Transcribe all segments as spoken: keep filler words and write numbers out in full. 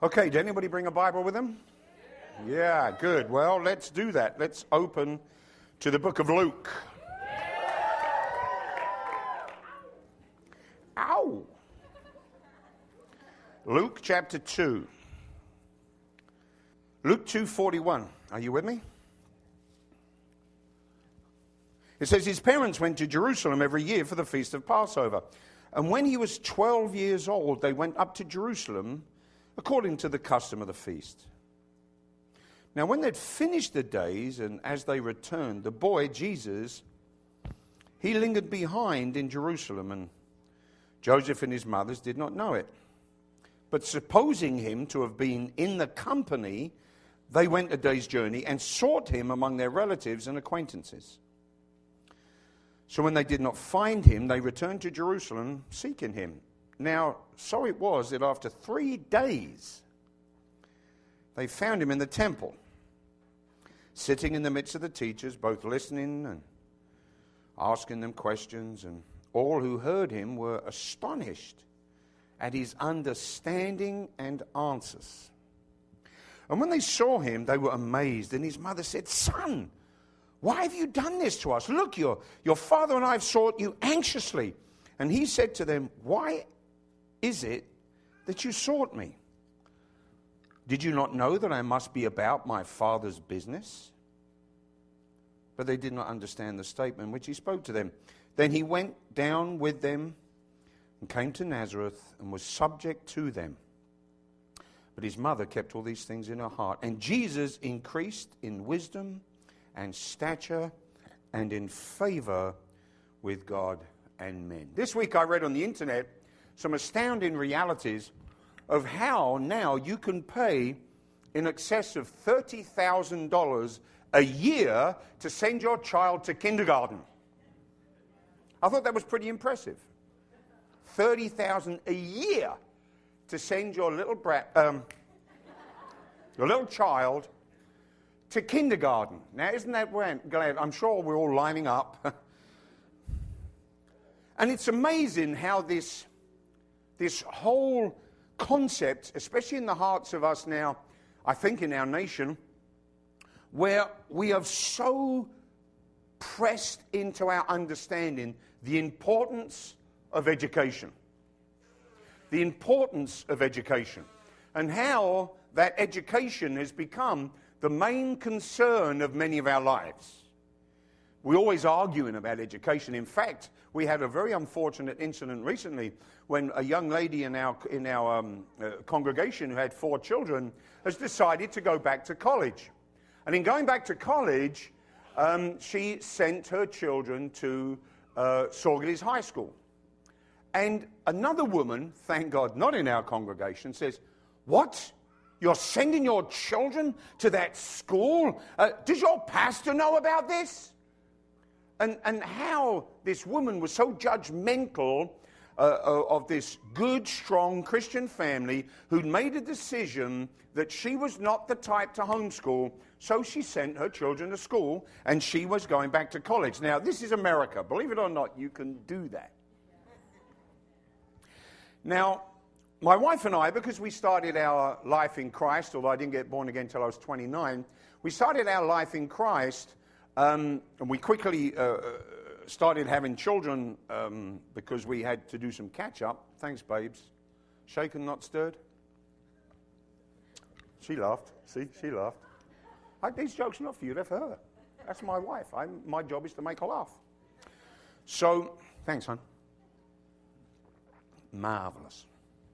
Okay, did anybody bring a Bible with them? Yeah, good. Well, let's do that. Let's open to the book of Luke. Ow! Luke chapter two. Luke two forty-one. Are you with me? It says his parents went to Jerusalem every year for the feast of Passover. And when he was twelve years old, they went up to Jerusalem according to the custom of the feast. Now, when they'd finished the days, and as they returned, the boy, Jesus, he lingered behind in Jerusalem, and Joseph and his mothers did not know it. But supposing him to have been in the company, they went a day's journey and sought him among their relatives and acquaintances. So when they did not find him, they returned to Jerusalem seeking him. Now, so it was that after three days, they found him in the temple, sitting in the midst of the teachers, both listening and asking them questions. And all who heard him were astonished at his understanding and answers. And when they saw him, they were amazed. And his mother said, "Son, why have you done this to us? Look, your, your father and I have sought you anxiously." And he said to them, "Why is it that you sought me? Did you not know that I must be about my Father's business?" But they did not understand the statement which he spoke to them. Then he went down with them and came to Nazareth and was subject to them. But his mother kept all these things in her heart. And Jesus increased in wisdom and stature and in favor with God and men. This week I read on the internet some astounding realities of how now you can pay in excess of thirty thousand dollars a year to send your child to kindergarten. I thought that was pretty impressive. thirty thousand dollars a year to send your little brat, um, your little child to kindergarten. Now, isn't that glad? I'm sure we're all lining up. And it's amazing how this, this whole concept, especially in the hearts of us now, I think in our nation, where we have so pressed into our understanding the importance of education. The importance of education. And how that education has become the main concern of many of our lives. We're always arguing about education. In fact, we had a very unfortunate incident recently when a young lady in our in our um, uh, congregation who had four children has decided to go back to college. And in going back to college, um, she sent her children to uh, Saugerties High School. And another woman, thank God not in our congregation, says, "What? You're sending your children to that school? Uh, does your pastor know about this?" And, and how this woman was so judgmental uh, of this good, strong Christian family who'd made a decision that she was not the type to homeschool, so she sent her children to school and she was going back to college. Now, this is America. Believe it or not, you can do that. Now, my wife and I, because we started our life in Christ, although I didn't get born again until I was twenty-nine, we started our life in Christ. Um, and we quickly uh, started having children um, because we had to do some catch-up. Thanks, babes. Shaken, not stirred? She laughed. See, she laughed. I, these jokes are not for you, they're for her. That's my wife. I'm, my job is to make her laugh. So, thanks, hon. Marvelous.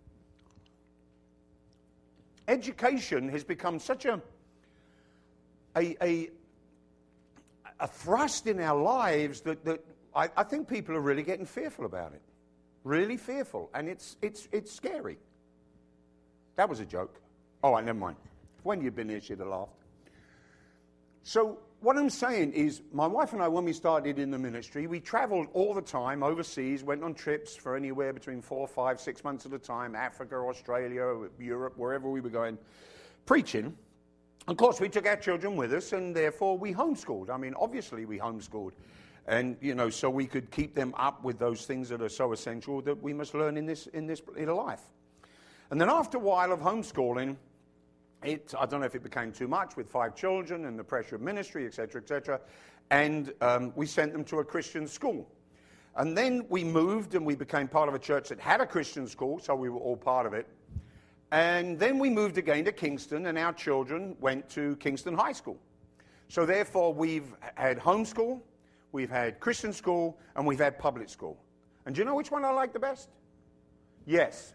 Education has become such a a, a a thrust in our lives that, that I, I think people are really getting fearful about it. Really fearful. And it's it's it's scary. That was a joke. Oh, right, never mind. When you'd been here, she'd have laughed. So what I'm saying is, my wife and I, when we started in the ministry, we traveled all the time overseas, went on trips for anywhere between four, five, six months at a time, Africa, Australia, Europe, wherever we were going, preaching. Of course, we took our children with us, and therefore we homeschooled. I mean, obviously we homeschooled. And, you know, so we could keep them up with those things that are so essential that we must learn in this in this in life. And then after a while of homeschooling, it, I don't know if it became too much with five children and the pressure of ministry, et cetera, et cetera. And um, we sent them to a Christian school. And then we moved and we became part of a church that had a Christian school, so we were all part of it. And then we moved again to Kingston, and our children went to Kingston High School. So therefore, we've had homeschool, we've had Christian school, and we've had public school. And do you know which one I like the best? Yes.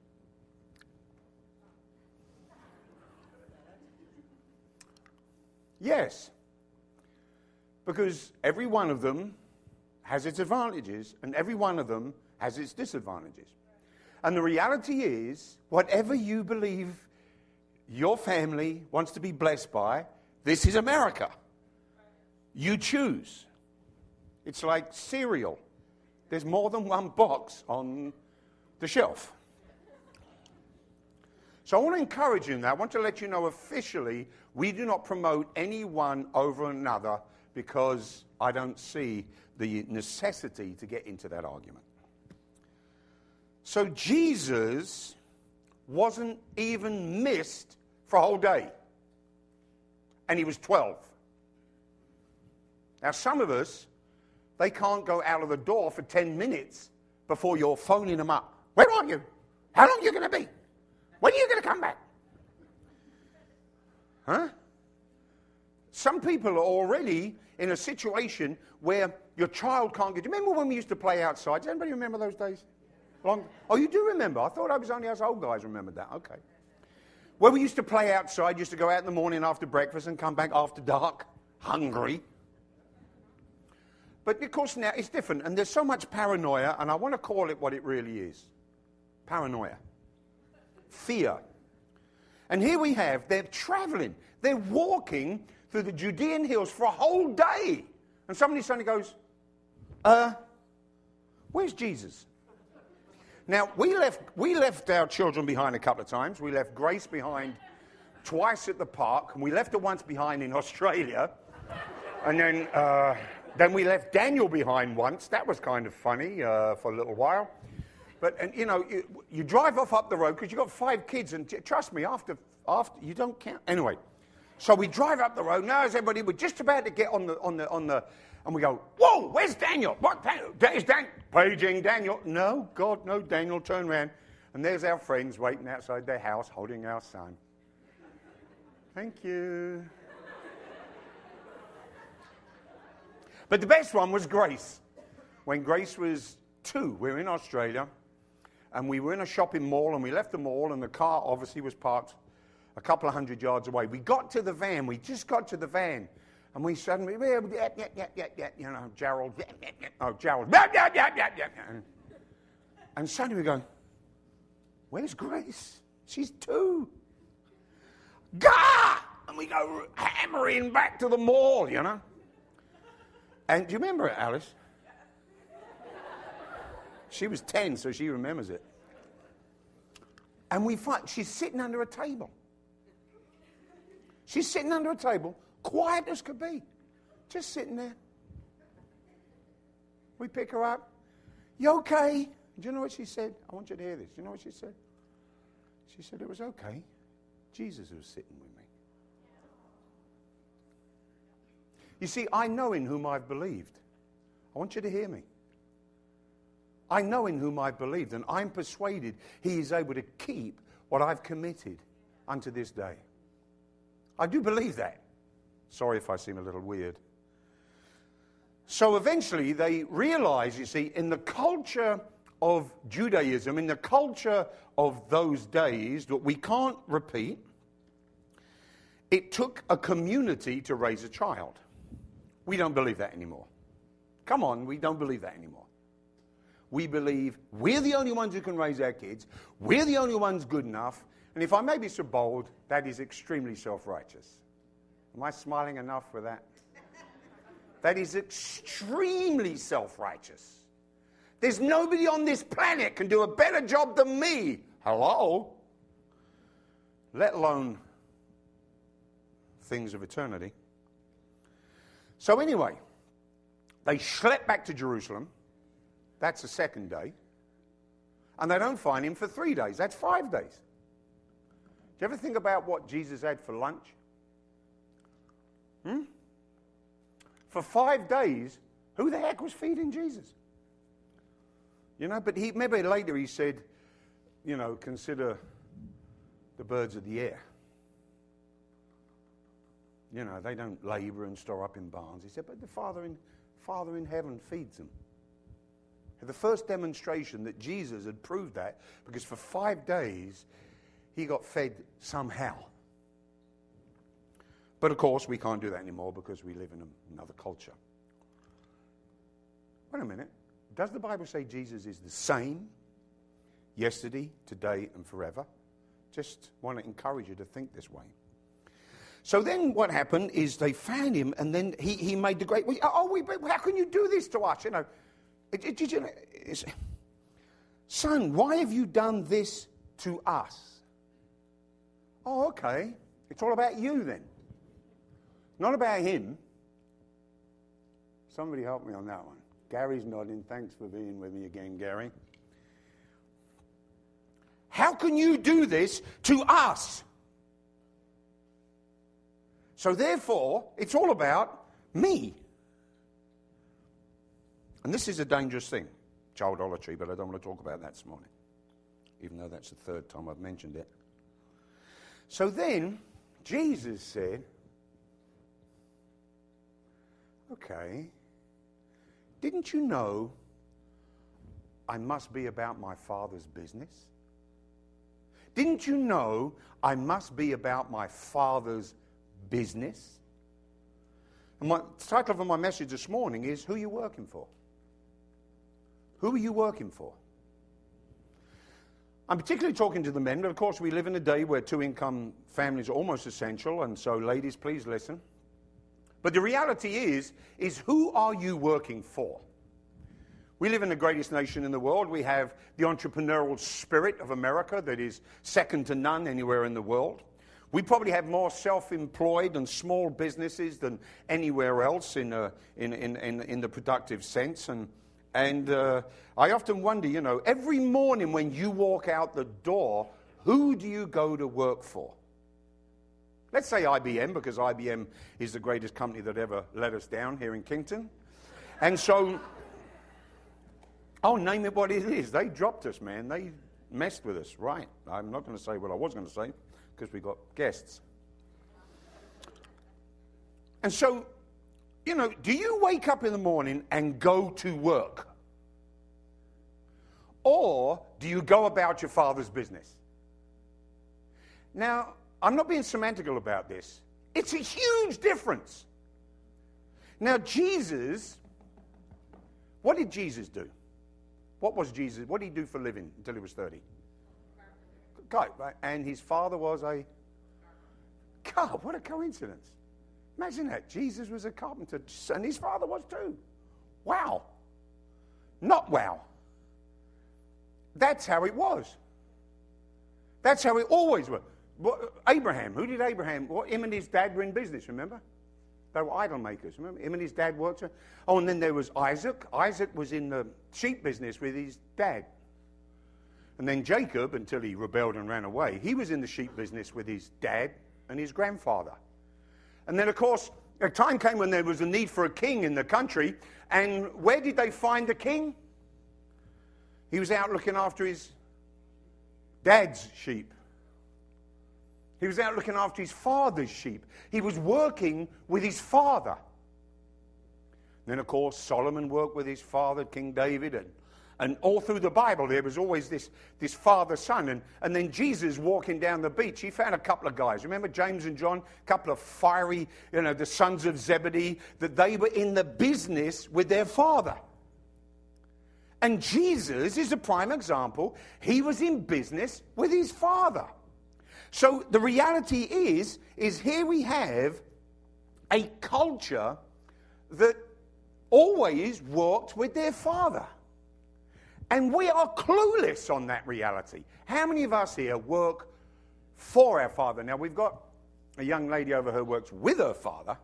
Yes. Because every one of them has its advantages, and every one of them has its disadvantages. And the reality is, whatever you believe your family wants to be blessed by, this is America. You choose. It's like cereal. There's more than one box on the shelf. So I want to encourage you in that. I want to let you know officially, we do not promote any one over another because I don't see the necessity to get into that argument. So Jesus wasn't even missed for a whole day. And he was twelve. Now some of us, they can't go out of the door for ten minutes before you're phoning them up. Where are you? How long are you going to be? When are you going to come back? Huh? Some people are already in a situation where your child can't get... Do you remember when we used to play outside? Does anybody remember those days? Long... Oh, you do remember? I thought I was only us old guys remembered that. Okay. Where we used to play outside, used to go out in the morning after breakfast and come back after dark, hungry. But of course now it's different, and there's so much paranoia, and I want to call it what it really is. Paranoia. Fear. And here we have, they're traveling, they're walking through the Judean hills for a whole day. And somebody suddenly goes, uh, where's Jesus? Now, we left, we left our children behind a couple of times. We left Grace behind twice at the park, and we left her once behind in Australia. And then, uh, then we left Daniel behind once. That was kind of funny uh, for a little while. But, and, you know, you, you drive off up the road because you've got five kids, and t- trust me, after, after, you don't count. Anyway, so we drive up the road. Now, as everybody, we're just about to get on the, on the, on the, and we go, whoa, where's Daniel? What, Daniel? Is Dan- paging Daniel? No, God, no, Daniel, turn around. And there's our friends waiting outside their house holding our son. Thank you. But the best one was Grace. When Grace was two, we were in Australia, and we were in a shopping mall, and we left the mall, and the car obviously was parked a couple of hundred yards away. We got to the van. We just got to the van, and we suddenly, yeah, yeah, yeah, yeah, yeah, you know, Gerald, yeah, yeah, yeah, oh, Gerald, yeah, yeah, yeah, yeah, yeah. And, and suddenly we go, where's Grace? She's two. Gah! And we go hammering back to the mall, you know. And do you remember it, Alice? She was ten, so she remembers it. And we find she's sitting under a table. She's sitting under a table, quiet as could be, just sitting there. We pick her up. You okay? Do you know what she said? I want you to hear this. Do you know what she said? She said it was okay. Jesus was sitting with me. You see, I know in whom I've believed. I want you to hear me. I know in whom I've believed, and I'm persuaded he is able to keep what I've committed unto this day. I do believe that. Sorry if I seem a little weird. So eventually they realize, you see, in the culture of Judaism, in the culture of those days that we can't repeat, it took a community to raise a child. We don't believe that anymore. Come on, we don't believe that anymore. We believe we're the only ones who can raise our kids. We're the only ones good enough. And if I may be so bold, that is extremely self-righteous. Am I smiling enough for that? That is extremely self-righteous. There's nobody on this planet can do a better job than me. Hello? Let alone things of eternity. So anyway, they schlepp back to Jerusalem. That's the second day. And they don't find him for three days. That's five days. you ever think about what Jesus had for lunch? Hmm? For five days, who the heck was feeding Jesus? You know, but he maybe later he said, you know, consider the birds of the air. You know, they don't labor and store up in barns. He said, but the Father in, Father in heaven feeds them. The first demonstration that Jesus had proved that, because for five days he got fed somehow. But of course, we can't do that anymore because we live in another culture. Wait a minute. Does the Bible say Jesus is the same yesterday, today, and forever? Just want to encourage you to think this way. So then what happened is they found him, and then he, he made the great... Oh, we, how can you do this to us? You know, it, it, you know it's, son, why have you done this to us? Oh, okay. It's all about you then. Not about him. Somebody help me on that one. Gary's nodding. Thanks for being with me again, Gary. How can you do this to us? So therefore, it's all about me. And this is a dangerous thing, childolatry, but I don't want to talk about that this morning, even though that's the third time I've mentioned it. So then, Jesus said, okay, didn't you know I must be about my Father's business? Didn't you know I must be about my Father's business? And my, the title of my message this morning is, who are you working for? Who are you working for? I'm particularly talking to the men, but of course we live in a day where two-income families are almost essential, and so ladies, please listen. But the reality is, is who are you working for? We live in the greatest nation in the world. We have the entrepreneurial spirit of America that is second to none anywhere in the world. We probably have more self-employed and small businesses than anywhere else in, a, in, in, in, in the productive sense. And, and uh, I often wonder, you know, every morning when you walk out the door, who do you go to work for? Let's say I B M, because I B M is the greatest company that ever let us down here in Kington. And so, I'll name it what it is. They dropped us, man. They messed with us. Right. I'm not going to say what I was going to say, because we got guests. And so, you know, do you wake up in the morning and go to work? Or do you go about your Father's business? Now, I'm not being semantical about this. It's a huge difference. Now, Jesus, what did Jesus do? What was Jesus? What did he do for a living until he was thirty? God, right? And his father was a... God, what a coincidence. Imagine that. Jesus was a carpenter, and his father was too. Wow. Not wow. That's how it was. That's how it always was. Abraham, who did Abraham? Well, him and his dad were in business, remember? They were idol makers, remember? Him and his dad worked. Oh, and then there was Isaac. Isaac was in the sheep business with his dad. And then Jacob, until he rebelled and ran away, he was in the sheep business with his dad and his grandfather. And then, of course, a time came when there was a need for a king in the country. And where did they find the king? He was out looking after his dad's sheep. He was out looking after his father's sheep. He was working with his father. Then, of course, Solomon worked with his father, King David, and, and all through the Bible there was always this, this father-son. And, and then Jesus walking down the beach, he found a couple of guys. Remember James and John? A couple of fiery, you know, the sons of Zebedee, that they were in the business with their father. And Jesus is a prime example. He was in business with his father. So the reality is, is here we have a culture that always walked with their father. And we are clueless on that reality. How many of us here work for our father? Now, we've got a young lady over here who works with her father.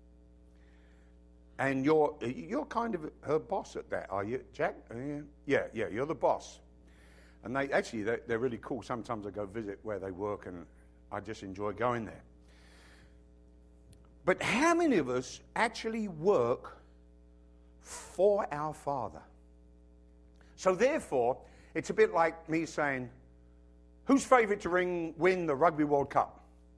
And you're you're kind of her boss at that, are you, Jack? Yeah, yeah, you're the boss. And they actually, they're, they're really cool. Sometimes I go visit where they work, and I just enjoy going there. But how many of us actually work for our Father? So therefore, it's a bit like me saying, who's favourite to ring, win the Rugby World Cup?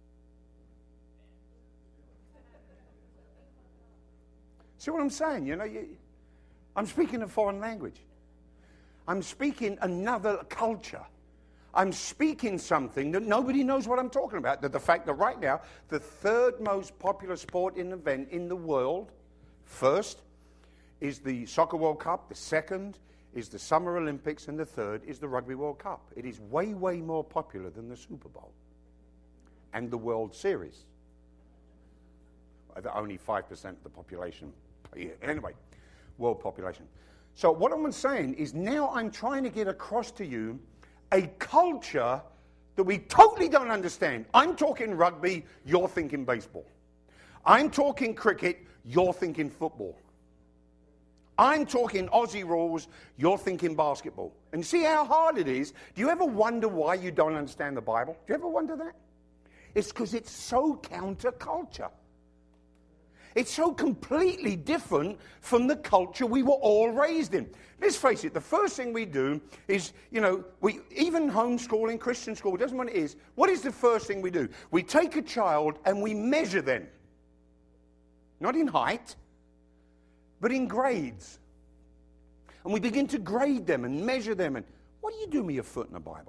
See what I'm saying? You know, you, I'm speaking a foreign language. I'm speaking another culture. I'm speaking something that nobody knows what I'm talking about. That the fact that right now, the third most popular sport in event in the world, first is the Soccer World Cup, the second is the Summer Olympics, and the third is the Rugby World Cup. It is way, way more popular than the Super Bowl and the World Series. Only five percent of the population. Anyway, world population. So what I'm saying is now I'm trying to get across to you a culture that we totally don't understand. I'm talking rugby, you're thinking baseball. I'm talking cricket, you're thinking football. I'm talking Aussie rules, you're thinking basketball. And see how hard it is? Do you ever wonder why you don't understand the Bible? Do you ever wonder that? It's because it's so counterculture. It's so completely different from the culture we were all raised in. Let's face it, the first thing we do is, you know, we even homeschooling, Christian school, doesn't matter what it is, what is the first thing we do? We take a child and we measure them. Not in height, but in grades. And we begin to grade them and measure them. And what do you do with your foot in the Bible?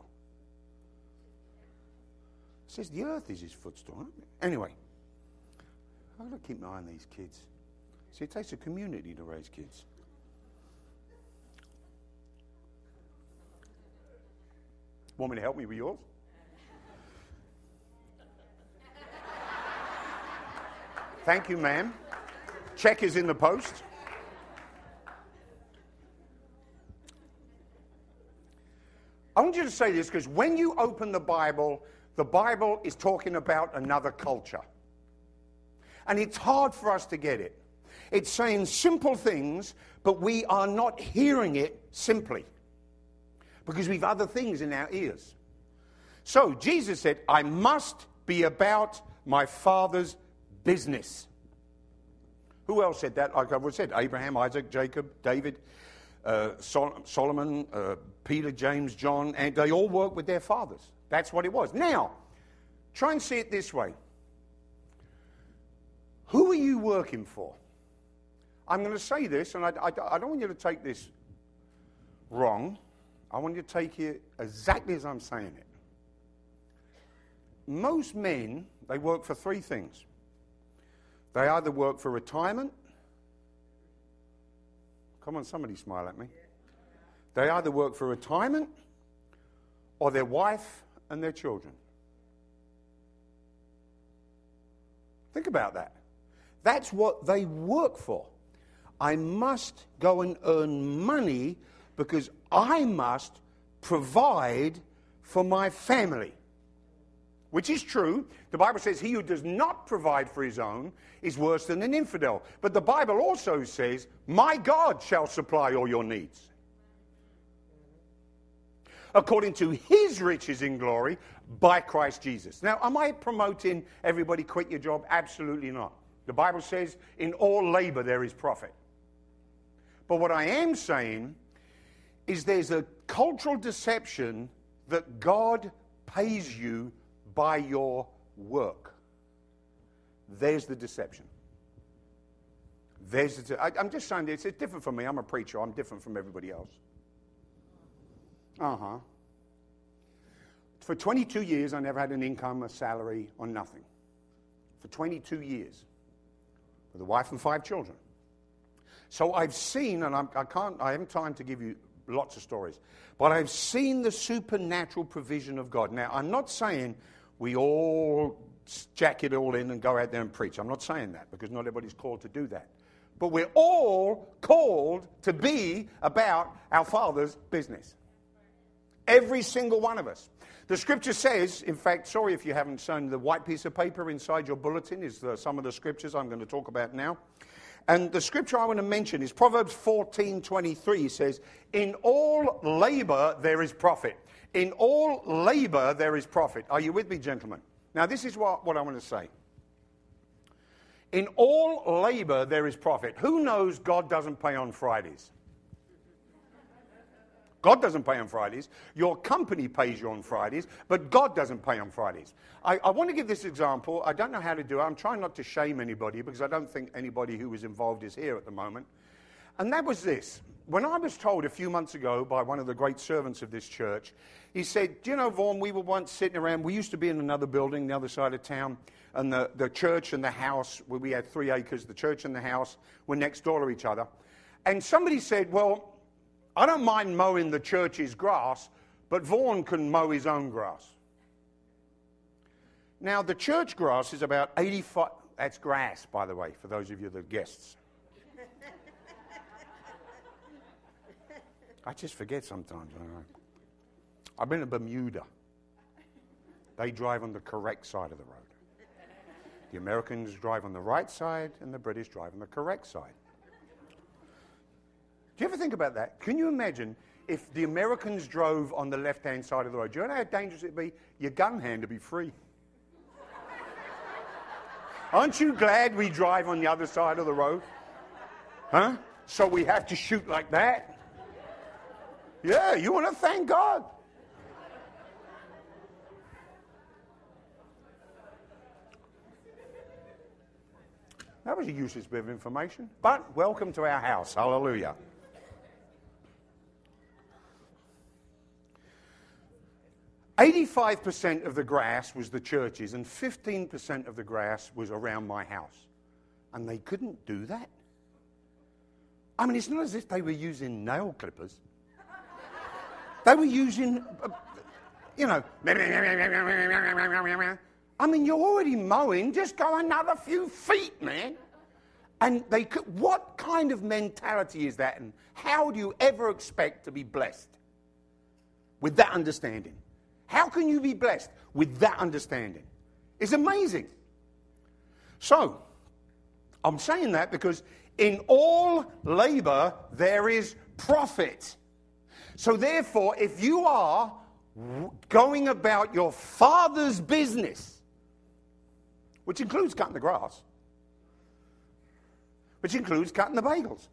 It says the earth is his footstool. Anyway. I've got to keep my eye on these kids. See, it takes a community to raise kids. Want me to help me with yours? Thank you, ma'am. Check is in the post. I want you to say this because when you open the Bible, the Bible is talking about another culture. And it's hard for us to get it. It's saying simple things, but we are not hearing it simply. Because we've other things in our ears. So Jesus said, I must be about my Father's business. Who else said that? Like I said, Abraham, Isaac, Jacob, David, uh, Sol- Solomon, uh, Peter, James, John, and they all worked with their fathers. That's what it was. Now, try and see it this way. Who are you working for? I'm going to say this, and I, I, I don't want you to take this wrong. I want you to take it exactly as I'm saying it. Most men, they work for three things. They either work for retirement. Come on, somebody smile at me. They either work for retirement or their wife and their children. Think about that. That's what they work for. I must go and earn money because I must provide for my family. Which is true. The Bible says he who does not provide for his own is worse than an infidel. But the Bible also says, my God shall supply all your needs. According to his riches in glory by Christ Jesus. Now, am I promoting everybody quit your job? Absolutely not. The Bible says, in all labor there is profit. But what I am saying is there's a cultural deception that God pays you by your work. There's the deception. There's the de- I, I'm just saying it's, it's different from me. I'm a preacher. I'm different from everybody else. Uh-huh. For twenty-two years, I never had an income, a salary, or nothing. For twenty-two years. With a wife and five children. So I've seen, and I'm, I can't, I haven't time to give you lots of stories, but I've seen the supernatural provision of God. Now, I'm not saying we all jack it all in and go out there and preach. I'm not saying that, because not everybody's called to do that. But we're all called to be about our Father's business. Every single one of us. The scripture says, in fact, sorry if you haven't seen the white piece of paper inside your bulletin, is the, some of the scriptures I'm going to talk about now. And the scripture I want to mention is Proverbs fourteen twenty-three. It says, in all labor there is profit. In all labor there is profit. Are you with me, gentlemen? Now, this is what, what I want to say. In all labor, there is profit. Who knows God doesn't pay on Fridays? God doesn't pay on Fridays. Your company pays you on Fridays, but God doesn't pay on Fridays. I, I want to give this example. I don't know how to do it. I'm trying not to shame anybody because I don't think anybody who was involved is here at the moment. And that was this. When I was told a few months ago by one of the great servants of this church, he said, do you know, Vaughan, we were once sitting around, we used to be in another building, the other side of town, and the, the church and the house, where we had three acres, the church and the house were next door to each other. And somebody said, well, I don't mind mowing the church's grass, but Vaughan can mow his own grass. Now, the church grass is about eighty-five, that's grass, by the way, for those of you that are guests. I just forget sometimes. I know. I've been to Bermuda. They drive on the correct side of the road. The Americans drive on the right side, and the British drive on the correct side. Do you ever think about that? Can you imagine if the Americans drove on the left-hand side of the road? Do you know how dangerous it'd be? Your gun hand would be free. Aren't you glad we drive on the other side of the road? Huh? So we have to shoot like that? Yeah, you want to thank God. That was a useless bit of information, but welcome to our house. Hallelujah. eighty-five percent of the grass was the church's and fifteen percent of the grass was around my house. And they couldn't do that. I mean, it's not as if they were using nail clippers. They were using, uh, you know, I mean, you're already mowing, just go another few feet, man. And they could, what kind of mentality is that? And how do you ever expect to be blessed with that understanding? How can you be blessed with that understanding? It's amazing. So, I'm saying that because in all labor there is profit. So therefore, if you are going about your Father's business, which includes cutting the grass, which includes cutting the bagels.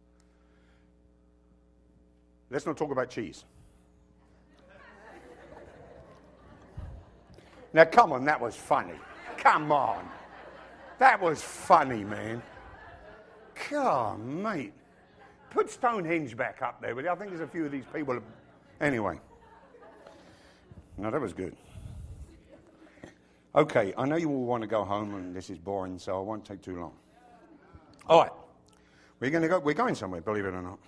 Let's not talk about cheese. Now, come on, that was funny. Come on. That was funny, man. Come on, mate. Put Stonehenge back up there, but I think there's a few of these people. Anyway. No, that was good. Okay, I know you all want to go home, and this is boring, so I won't take too long. All right. We're going to go. We're going somewhere, believe it or not.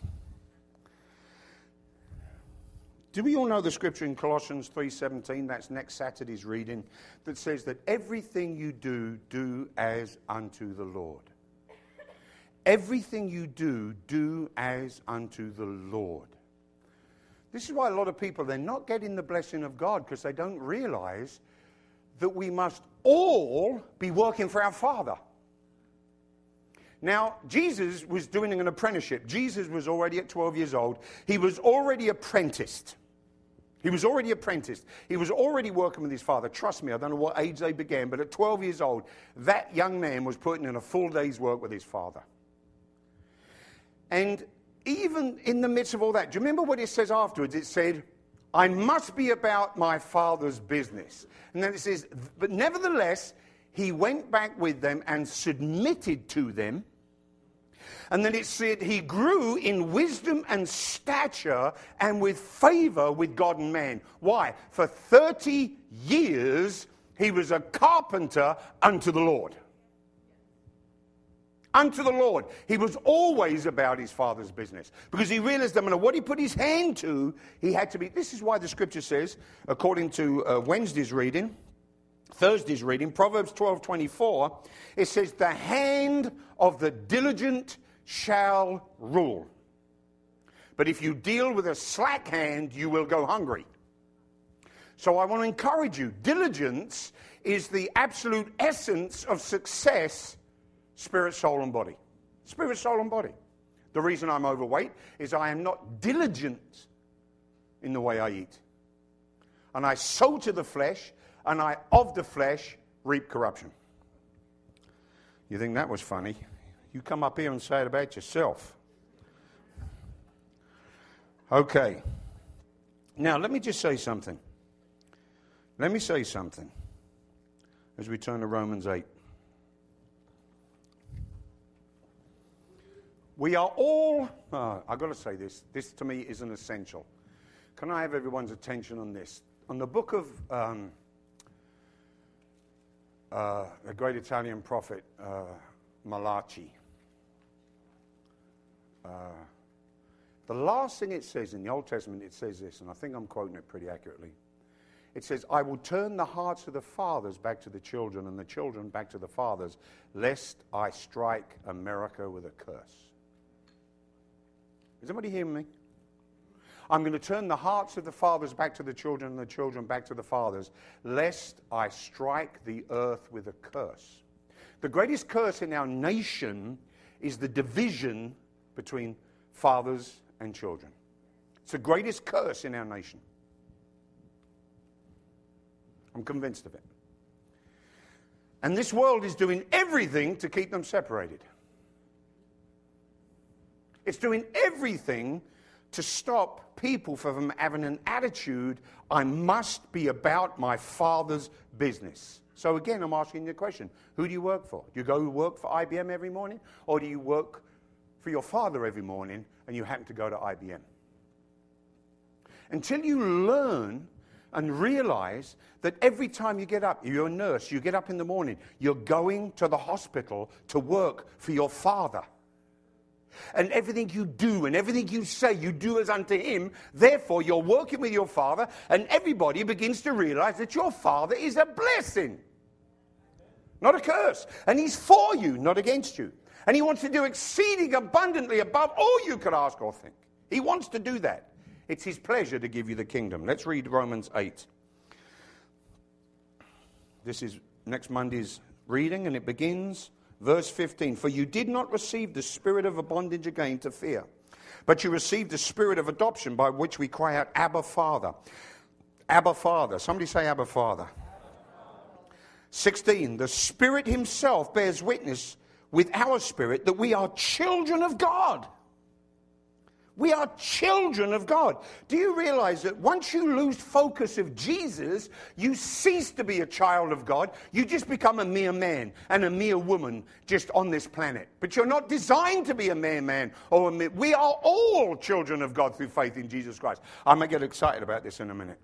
Do we all know the scripture in Colossians three seventeen, that's next Saturday's reading, that says that everything you do, do as unto the Lord. Everything you do, do as unto the Lord. This is why a lot of people, they're not getting the blessing of God because they don't realize that we must all be working for our Father. Now, Jesus was doing an apprenticeship. Jesus was already at twelve years old. He was already apprenticed. He was already apprenticed. He was already working with his father. Trust me, I don't know what age they began, but at twelve years old, that young man was putting in a full day's work with his father. And even in the midst of all that, do you remember what it says afterwards? It said, I must be about my Father's business. And then it says, but nevertheless, he went back with them and submitted to them. And then it said he grew in wisdom and stature and with favor with God and man. Why? For thirty years he was a carpenter unto the Lord. Unto the Lord. He was always about his Father's business. Because he realized that no matter what he put his hand to, he had to be. This is why the scripture says, according to uh, Wednesday's reading, Thursday's reading, Proverbs twelve twenty-four, it says, the hand of the diligent shall rule. But if you deal with a slack hand, you will go hungry. So I want to encourage you. Diligence is the absolute essence of success, spirit, soul, and body. Spirit, soul, and body. The reason I'm overweight is I am not diligent in the way I eat. And I sow to the flesh, and I of the flesh reap corruption. You think that was funny? You come up here and say it about yourself. Okay. Now, let me just say something. Let me say something as we turn to Romans eight. We are all, oh, I've got to say this, this to me is an essential. Can I have everyone's attention on this? On the book of um, uh, the great Italian prophet, uh, Malachi, uh, the last thing it says in the Old Testament, it says this, and I think I'm quoting it pretty accurately. It says, I will turn the hearts of the fathers back to the children and the children back to the fathers, lest I strike America with a curse. Is anybody hearing me? I'm going to turn the hearts of the fathers back to the children and the children back to the fathers, lest I strike the earth with a curse. The greatest curse in our nation is the division between fathers and children. It's the greatest curse in our nation. I'm convinced of it. And this world is doing everything to keep them separated. It's doing everything to stop people from having an attitude, I must be about my Father's business. So again, I'm asking you a question. Who do you work for? Do you go work for I B M every morning? Or do you work for your father every morning and you happen to go to I B M? Until you learn and realize that every time you get up, you're a nurse, you get up in the morning, you're going to the hospital to work for your Father. And everything you do and everything you say, you do as unto him. Therefore, you're working with your Father, and everybody begins to realize that your Father is a blessing, not a curse. And he's for you, not against you. And he wants to do exceeding abundantly above all you could ask or think. He wants to do that. It's his pleasure to give you the kingdom. Let's read Romans eight. This is next Monday's reading, and it begins... Verse fifteen, for you did not receive the spirit of a bondage again to fear, but you received the spirit of adoption by which we cry out, Abba, Father. Abba, Father. Somebody say Abba, Father. Abba, Father. sixteen, the Spirit himself bears witness with our spirit that we are children of God. We are children of God. Do you realize that once you lose focus of Jesus, you cease to be a child of God. You just become a mere man and a mere woman just on this planet. But you're not designed to be a mere man or a mere... We are all children of God through faith in Jesus Christ. I'm going to get excited about this in a minute.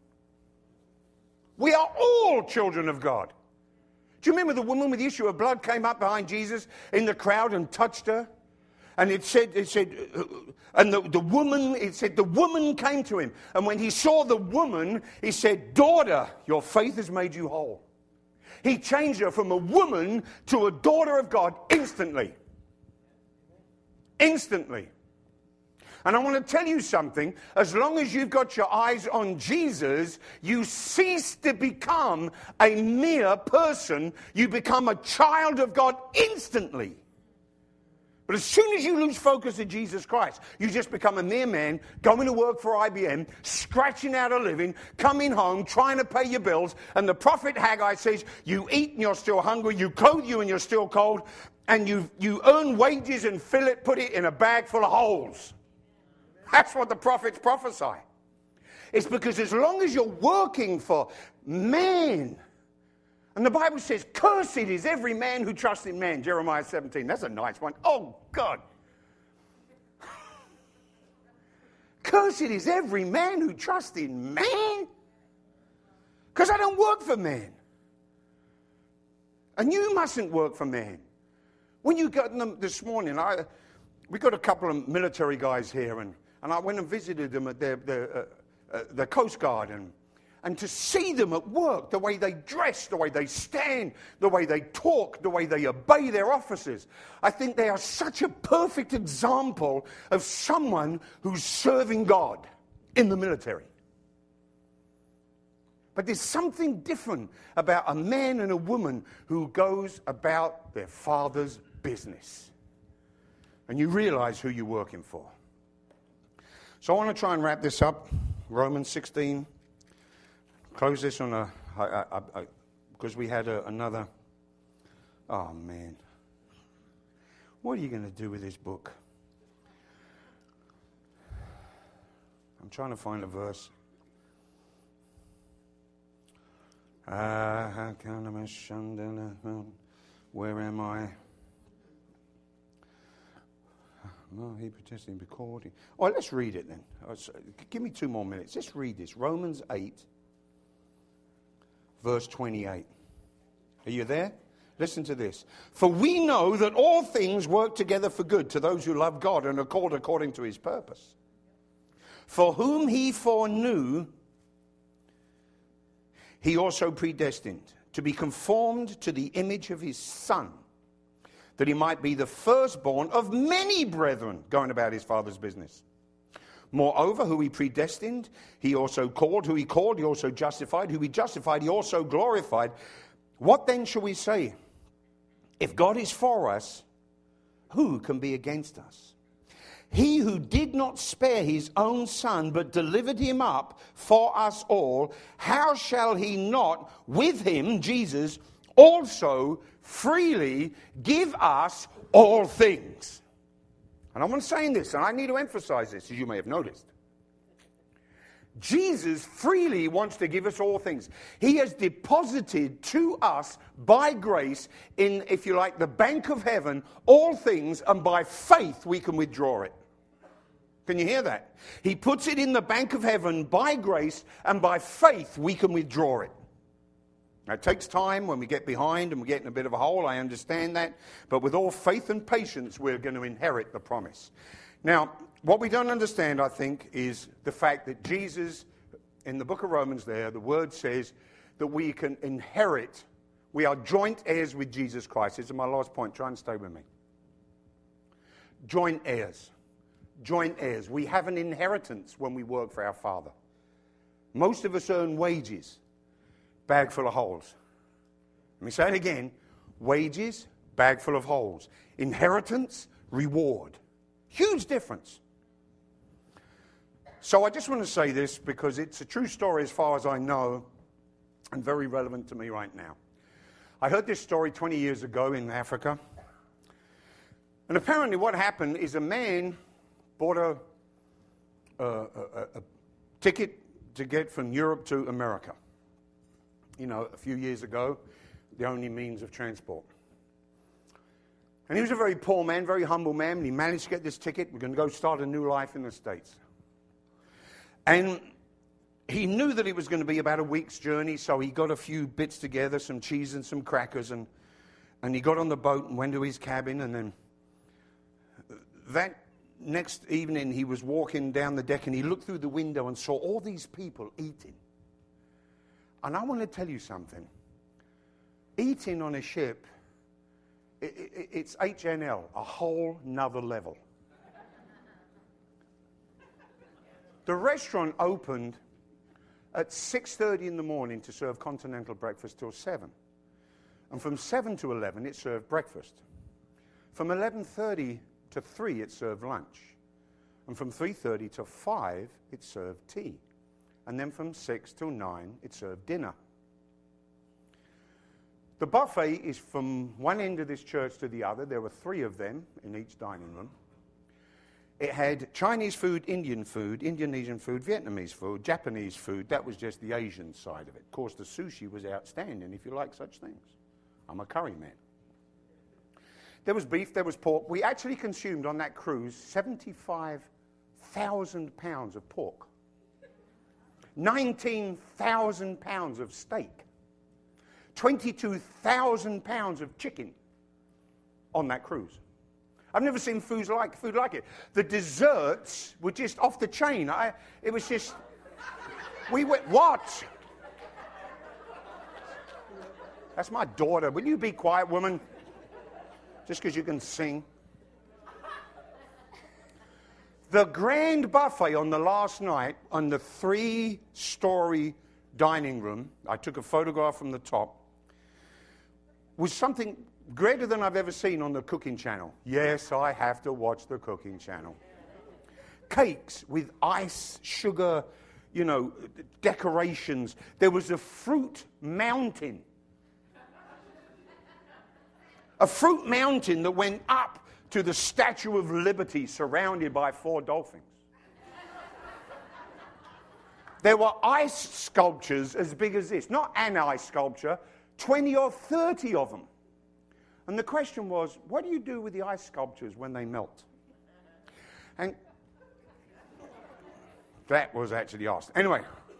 We are all children of God. Do you remember the woman with the issue of blood came up behind Jesus in the crowd and touched her? And it said, it said, and the, the woman, it said, the woman came to him. And when he saw the woman, he said, daughter, your faith has made you whole. He changed her from a woman to a daughter of God instantly. Instantly. And I want to tell you something. As long as you've got your eyes on Jesus, you cease to become a mere person. You become a child of God instantly. But as soon as you lose focus of Jesus Christ, you just become a mere man, going to work for I B M, scratching out a living, coming home, trying to pay your bills. And the prophet Haggai says, you eat and you're still hungry, you clothe you and you're still cold, and you, you earn wages and fill it, put it in a bag full of holes. That's what the prophets prophesy. It's because as long as you're working for man... And the Bible says, cursed is every man who trusts in man. Jeremiah seventeen. That's a nice one. Oh, God. Cursed is every man who trusts in man. Because I don't work for man. And you mustn't work for man. When you got them this morning, I, we got a couple of military guys here, and, and I went and visited them at their, their, uh, uh, the Coast Guard, and And to see them at work, the way they dress, the way they stand, the way they talk, the way they obey their officers, I think they are such a perfect example of someone who's serving God in the military. But there's something different about a man and a woman who goes about their Father's business. And you realize who you're working for. So I want to try and wrap this up. Romans sixteen. Close this on a, I, I, I, because we had a, another, oh man. What are you going to do with this book? I'm trying to find a verse. Where am I? No, he protesting recording. Oh, let's read it then. Give me two more minutes. Let's read this. Romans eight, verse twenty-eight. Are you there? Listen to this. For we know that all things work together for good to those who love God and are called according to his purpose. For whom he foreknew, he also predestined to be conformed to the image of his Son, that he might be the firstborn of many brethren, going about his Father's business. Moreover, who he predestined, he also called. Who he called, he also justified. Who he justified, he also glorified. What then shall we say? If God is for us, who can be against us? He who did not spare his own Son, but delivered him up for us all, how shall he not with him, Jesus, also freely give us all things? And I'm saying this, and I need to emphasize this, as you may have noticed. Jesus freely wants to give us all things. He has deposited to us by grace in, if you like, the bank of heaven, all things, and by faith we can withdraw it. Can you hear that? He puts it in the bank of heaven by grace, and by faith we can withdraw it. Now, it takes time when we get behind and we get in a bit of a hole, I understand that. But with all faith and patience, we're going to inherit the promise. Now, what we don't understand, I think, is the fact that Jesus, in the book of Romans there, the word says that we can inherit. We are joint heirs with Jesus Christ. This is my last point. Try and stay with me. Joint heirs. Joint heirs. We have an inheritance when we work for our Father. Most of us earn wages. Bag full of holes. Let me say it again. Wages, bag full of holes. Inheritance, reward. Huge difference. So I just want to say this because it's a true story as far as I know and very relevant to me right now. I heard this story twenty years ago in Africa. And apparently what happened is a man bought a, a, a, a ticket to get from Europe to America. You know, a few years ago, the only means of transport. And he was a very poor man, very humble man, and he managed to get this ticket. We're going to go start a new life in the States. And he knew that it was going to be about a week's journey, so he got a few bits together, some cheese and some crackers, and, and he got on the boat and went to his cabin. And then that next evening, he was walking down the deck, and he looked through the window and saw all these people eating. And I want to tell you something. Eating on a ship, it, it, it's H N L, a whole nother level. The restaurant opened at six thirty in the morning to serve continental breakfast till seven. And from seven to eleven, it served breakfast. From eleven thirty to three, it served lunch. And from three thirty to five, it served tea. And then from six till nine, it served dinner. The buffet is from one end of this church to the other. There were three of them in each dining room. It had Chinese food, Indian food, Indonesian food, Vietnamese food, Japanese food. That was just the Asian side of it. Of course, the sushi was outstanding, if you like such things. I'm a curry man. There was beef, there was pork. We actually consumed on that cruise seventy-five thousand pounds of pork. nineteen thousand pounds of steak. twenty-two thousand pounds of chicken on that cruise. I've never seen food like, food like it. The desserts were just off the chain. I, it was just, we went, what? That's my daughter. Will you be quiet, woman? Just because you can sing. The grand buffet on the last night on the three-story dining room, I took a photograph from the top, was something greater than I've ever seen on the cooking channel. Yes, I have to watch the cooking channel. Cakes with ice, sugar, you know, decorations. There was a fruit mountain. A fruit mountain that went up to the Statue of Liberty surrounded by four dolphins. There were ice sculptures as big as this. Not an ice sculpture, twenty or thirty of them. And the question was, what do you do with the ice sculptures when they melt? And that was actually asked. Anyway.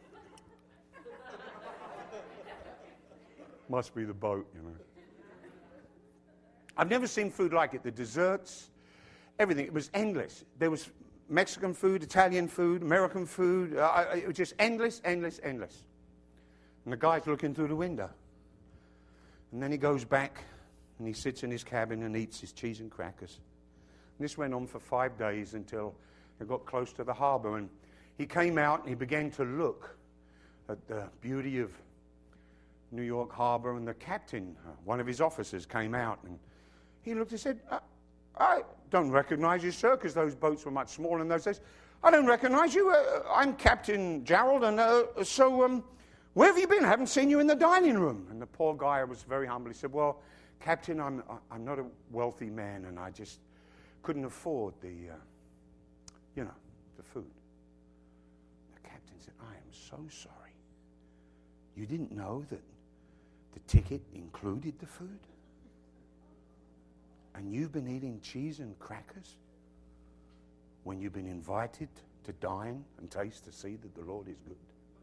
Must be the boat, you know. I've never seen food like it. The desserts, everything. It was endless. There was Mexican food, Italian food, American food. Uh, it was just endless, endless, endless. And the guy's looking through the window. And then he goes back and he sits in his cabin and eats his cheese and crackers. And this went on for five days until they got close to the harbor. And he came out and he began to look at the beauty of New York Harbor. And the captain, uh, one of his officers, came out and he looked and said, I, I don't recognize you, sir, because those boats were much smaller in those days. I don't recognize you. Uh, I'm Captain Gerald, and uh, so um, where have you been? I haven't seen you in the dining room. And the poor guy was very humble. He said, well, Captain, I'm, I'm not a wealthy man, and I just couldn't afford the, uh, you know, the food. The captain said, I am so sorry. You didn't know that the ticket included the food? And you've been eating cheese and crackers when you've been invited to dine and taste to see that the Lord is good?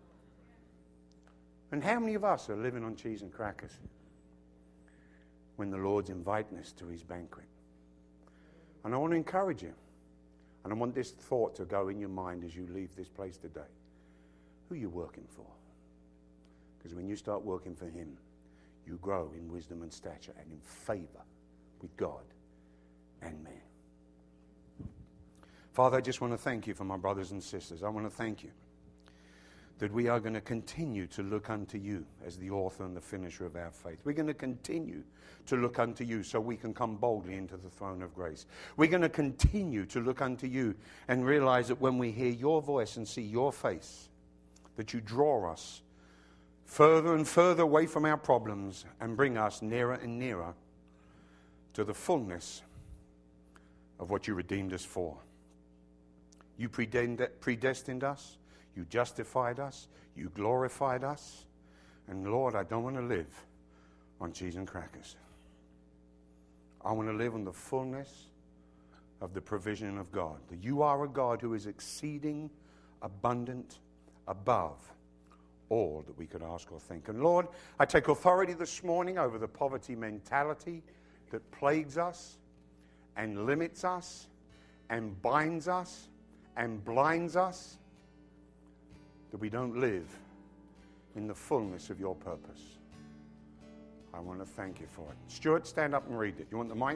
And how many of us are living on cheese and crackers when the Lord's inviting us to his banquet? And I want to encourage you, and I want this thought to go in your mind as you leave this place today. Who are you working for? Because when you start working for him, you grow in wisdom and stature and in favor with God and man. Father, I just want to thank you for my brothers and sisters. I want to thank you that we are going to continue to look unto you as the author and the finisher of our faith. We're going to continue to look unto you so we can come boldly into the throne of grace. We're going to continue to look unto you and realize that when we hear your voice and see your face, that you draw us further and further away from our problems and bring us nearer and nearer to the fullness of what you redeemed us for. You predestined us, you justified us, you glorified us, and Lord, I don't want to live on cheese and crackers. I want to live in the fullness of the provision of God. That you are a God who is exceeding abundant above all that we could ask or think. And Lord, I take authority this morning over the poverty mentality that plagues us and limits us and binds us and blinds us, that we don't live in the fullness of your purpose. I want to thank you for it. Stuart, stand up and read it. You want the mic?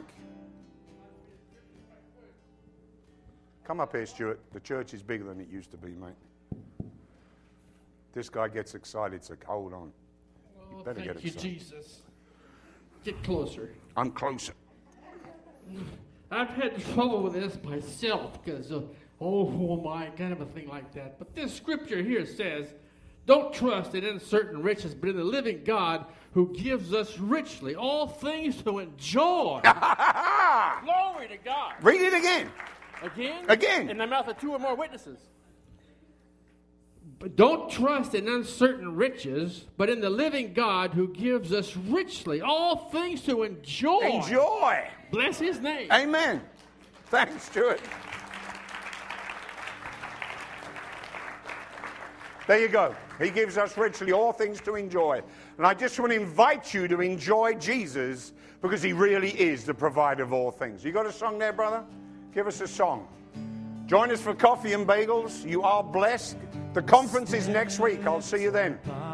Come up here, Stuart. The church is bigger than it used to be, mate. This guy gets excited, so hold on. Oh, You better thank get you, excited. Jesus. Get closer. I'm closer. I've had trouble with this myself because, uh, oh my, kind of a thing like that. But this scripture here says, don't trust in uncertain riches, but in the living God who gives us richly all things to enjoy. Glory to God. Read it again. Again? Again. In the mouth of two or more witnesses. But don't trust in uncertain riches, but in the living God who gives us richly all things to enjoy. Enjoy. Bless his name. Amen. Thanks, Stuart. There you go. He gives us richly all things to enjoy. And I just want to invite you to enjoy Jesus because he really is the provider of all things. You got a song there, brother? Give us a song. Join us for coffee and bagels. You are blessed. The conference is next week. I'll see you then.